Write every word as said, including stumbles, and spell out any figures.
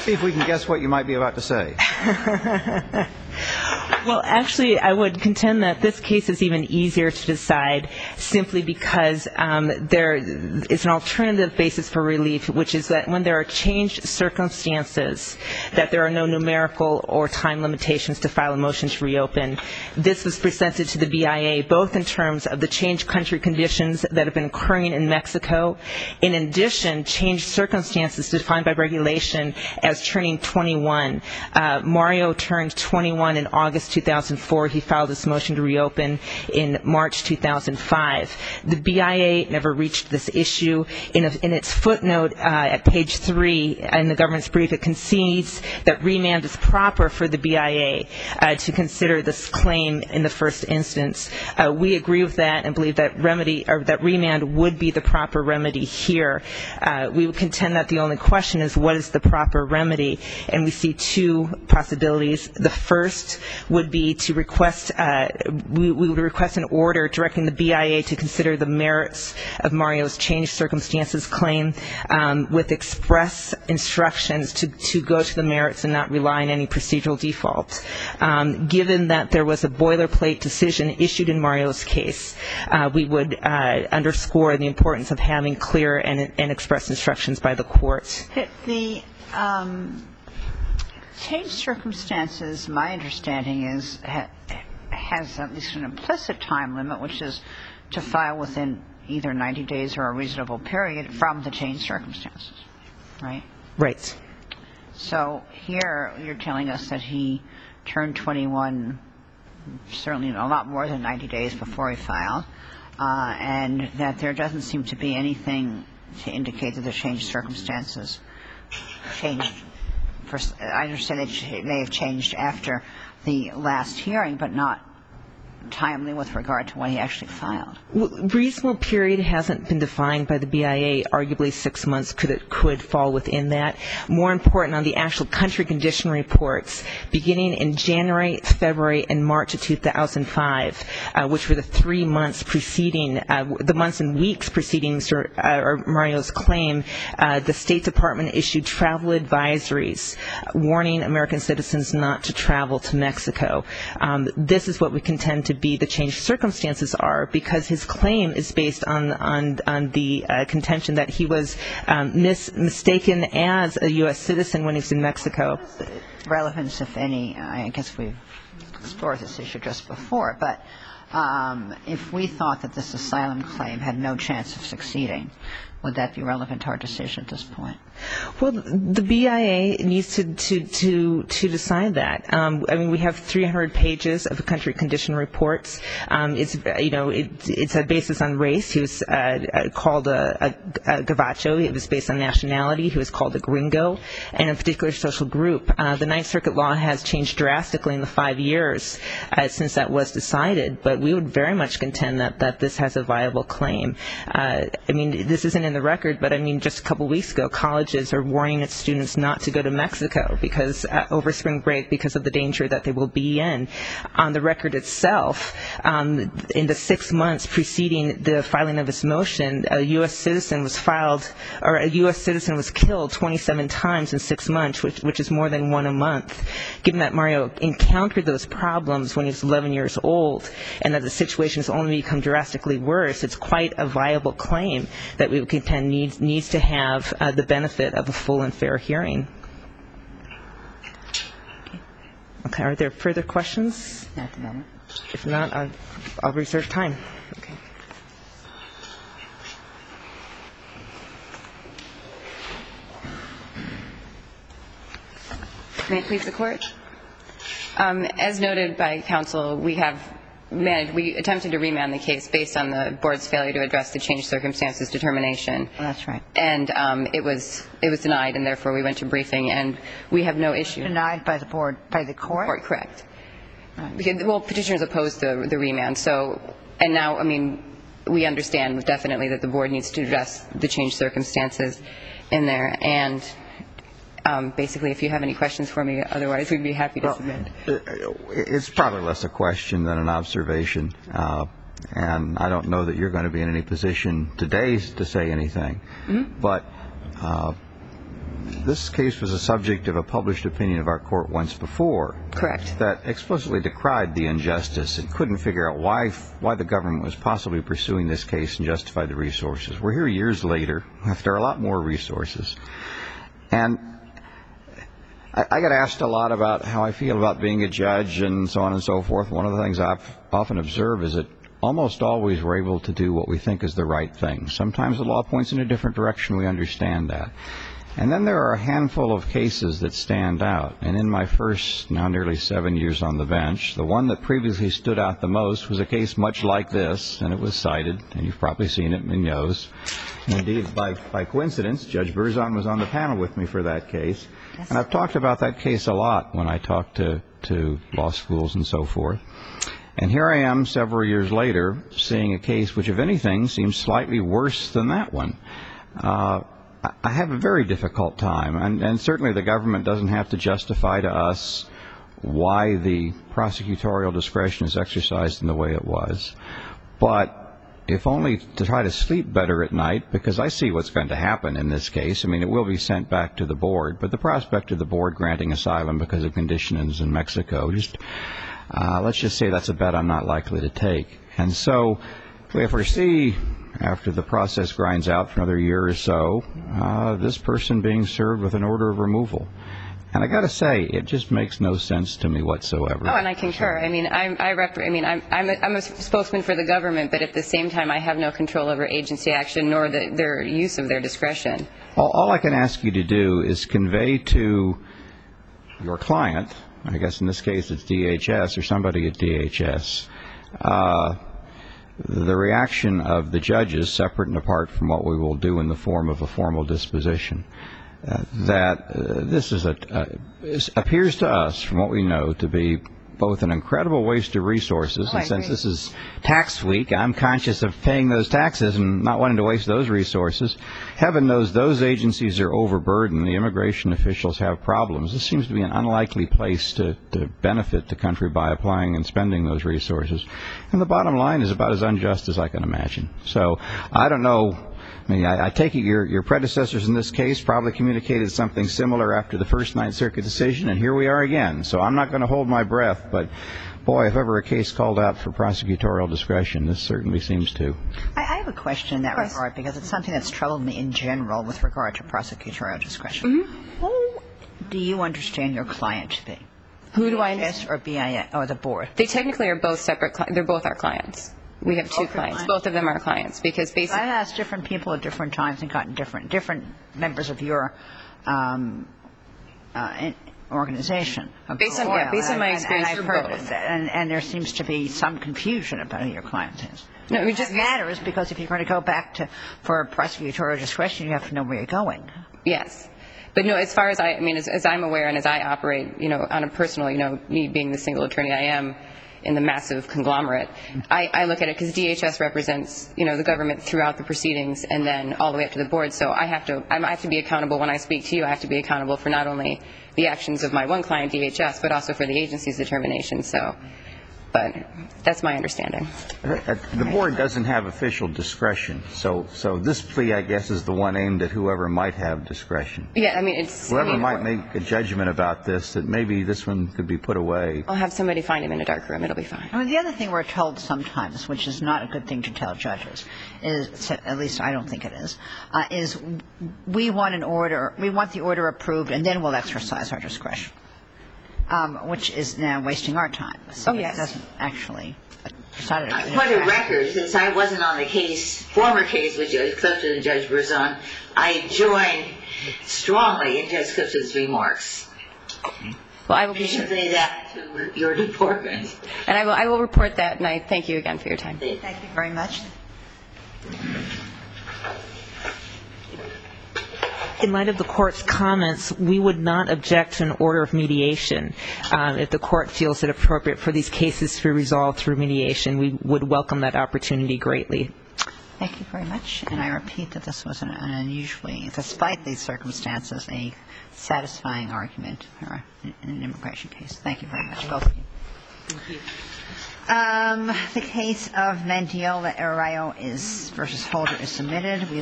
See if we can guess what you might be about to say. Well, actually, I would contend that this case is even easier to decide simply because um, there is an alternative basis for relief, which is that when there are changed circumstances, that there are no numerical or time limitations to file a motion to reopen. This was presented to the B I A both in terms of the changed country conditions that have been occurring in Mexico, in addition, changed circumstances defined by regulation as turning twenty-one. Uh, Mario turned twenty-one in August two thousand four. He filed this motion to reopen in March two thousand five. The B I A never reached this issue. In, a, in its footnote uh, at page three in the government's brief, it concedes that remand is proper for the B I A uh, to consider this claim in the first instance. Uh, we agree with that and believe that remedy or that remand would be the proper remedy here. Uh, we would contend that the only question is what is the proper remedy, and we see two possibilities. The first would be to request, uh, we, we would request an order directing the B I A to consider the merits of Mario's changed circumstances claim um, with express instructions to, to go to the merits and not rely on any procedural default. Um, given that there was a boilerplate decision issued in Mario's case, uh, we would uh, underscore the importance of having clear and, and express instructions by the court. The, the um changed circumstances, my understanding is, ha, has at least an implicit time limit, which is to file within either ninety days or a reasonable period from the changed circumstances, right? Right. So here you're telling us that he turned twenty-one certainly a lot more than ninety days before he filed, uh, and that there doesn't seem to be anything to indicate that the changed circumstances changed. I understand it may have changed after the last hearing, but not timely with regard to when he actually filed. Well, reasonable period hasn't been defined by the B I A. Arguably six months could it could fall within that. More important, on the actual country condition reports, beginning in January, February, and March of two thousand five, uh, which were the three months preceding, uh, the months and weeks preceding Mister Uh, or Mario's claim, uh, the State Department issued travel advisories warning American citizens not to travel to Mexico. Um, this is what we contend to be the changed circumstances are, because his claim is based on on, on the uh, contention that he was um, mis- mistaken as a U S citizen when he was in Mexico. Relevance, if any, I guess we've explored this issue just before, but um, if we thought that this asylum claim had no chance of succeeding, would that be relevant to our decision at this point? Well, the B I A needs to to to, to decide that. Um, I mean, we have three hundred pages of country condition reports. Um, it's you know it, it's a basis on race. He was uh, called a, a, a gabacho. It was based on nationality. He was called a gringo, and a particular social group. Uh, the Ninth Circuit law has changed drastically in the five years uh, since that was decided. But we would very much contend that that this has a viable claim. Uh, I mean, this isn't in the record, but I mean, just a couple weeks ago, colleges are warning its students not to go to Mexico because uh, over spring break because of the danger that they will be in. On the record itself, um, in the six months preceding the filing of his motion, a U S citizen was filed, or a U S citizen was killed twenty-seven times in six months, which, which is more than one a month. Given that Mario encountered those problems when he was eleven years old, and that the situation has only become drastically worse, it's quite a viable claim that we would contend needs needs to have uh, the benefit of a full and fair hearing. Okay, are there further questions? Not at the moment. If not, I'll, I'll reserve time. Okay. May it please the Court? Um, as noted by counsel, we have managed, we attempted to remand the case based on the board's failure to address the changed circumstances determination. Oh, that's right. And um, it was it was denied, and therefore we went to briefing, and we have no issue. Denied by the board, by the court? Court, correct. Right. Because, well, petitioners opposed the, the remand. So, and now, I mean, we understand definitely that the board needs to address the changed circumstances in there. And um, basically, if you have any questions for me, otherwise we'd be happy to well, submit. It's probably less a question than an observation. Uh, and I don't know that you're going to be in any position today to say anything. Mm-hmm. But uh, this case was a subject of a published opinion of our court once before. Correct. That explicitly decried the injustice and couldn't figure out why why the government was possibly pursuing this case and justify the resources. We're here years later after a lot more resources. And I, I get asked a lot about how I feel about being a judge and so on and so forth. One of the things I've often observed is that almost always we're able to do what we think is the right thing. Sometimes the law points in a different direction. We understand that. And then there are a handful of cases that stand out. And in my first, now nearly seven years on the bench, the one that previously stood out the most was a case much like this, and it was cited, and you've probably seen it, Munoz. And indeed, by, by coincidence, Judge Berzon was on the panel with me for that case. Yes. And I've talked about that case a lot when I talk to, to law schools and so forth. And here I am several years later seeing a case which, if anything, seems slightly worse than that one. Uh, I have a very difficult time, and, and certainly the government doesn't have to justify to us why the prosecutorial discretion is exercised in the way it was. But if only to try to sleep better at night, because I see what's going to happen in this case. I mean, it will be sent back to the board, but the prospect of the board granting asylum because of conditions in Mexico, just uh, let's just say that's a bet I'm not likely to take. And so we foresee, after the process grinds out for another year or so, uh, this person being served with an order of removal. And I got to say, it just makes no sense to me whatsoever. Oh, and I concur. I mean, I'm, I rep. I mean, I'm, I'm, a, I'm a spokesman for the government, but at the same time, I have no control over agency action nor the, their use of their discretion. All, all I can ask you to do is convey to your client, I guess in this case it's D H S or somebody at D H S, uh, the reaction of the judges, separate and apart from what we will do in the form of a formal disposition, uh, that uh, this is a uh, is, appears to us, from what we know, to be both an incredible waste of resources. Oh, and since this is tax week, I'm conscious of paying those taxes and not wanting to waste those resources. Heaven knows those agencies are overburdened. The immigration officials have problems. This seems to be an unlikely place to, to benefit the country by applying and spending those resources. And the bottom line is about as unjust as I can imagine. So I don't know. I mean, I, I take it your, your predecessors in this case probably communicated something similar after the first Ninth Circuit decision, and here we are again. So I'm not going to hold my breath, but boy, if ever a case called out for prosecutorial discretion, this certainly seems to. I, I have a question in that regard, because it's something that's troubled me in general with regard to prosecutorial discretion. Mm-hmm. Who do you understand your client to be? Who do I understand? Or B I A or the board? They technically are both separate. Cli- they're both our clients. We have two clients. clients. Both of them are clients, because basically I've asked different people at different times and gotten different different members of your um, uh, organization. Based on, yeah, based on my and, experience, and, I've for heard both. that, and, and there seems to be some confusion about who your client is. No, I mean, just it matters because if you're going to go back to for prosecutorial discretion, you have to know where you're going. Yes. But no, as far as I, I mean, as, as I'm aware and as I operate, you know, on a personal, you know, me being the single attorney I am in the massive conglomerate, I, I look at it because D H S represents, you know, the government throughout the proceedings and then all the way up to the board. So I have to, I have to be accountable when I speak to you. I have to be accountable for not only the actions of my one client, D H S, but also for the agency's determination. So, but that's my understanding. The board doesn't have official discretion, so so this plea, I guess, is the one aimed at whoever might have discretion. Yeah, I mean, it's whoever I mean, might make a judgment about this, that maybe this one could be put away. I'll have somebody find him in a dark room. It'll be fine. I mean, the other thing we're told sometimes, which is not a good thing to tell judges, is, at least I don't think it is, uh, is we want an order, we want the order approved, and then we'll exercise our discretion. Um, which is now wasting our time. So oh, yes. It doesn't actually decide it. For the record, since I wasn't on the case, former case with Judge Clifton and Judge Berzon, I joined strongly in Judge Clifton's remarks. Well, I will be sure to say that to your department. And I will, I will report that, and I thank you again for your time. Thank you very much. In light of the court's comments, we would not object to an order of mediation. Um, if the court feels it appropriate for these cases to be resolved through mediation, we would welcome that opportunity greatly. Thank you very much. And I repeat that this was an, an unusually, despite these circumstances, a satisfying argument for an, an immigration case. Thank you very much, both of you. Thank you. Um, the case of Mendiola Arroyo is versus Holder is submitted. We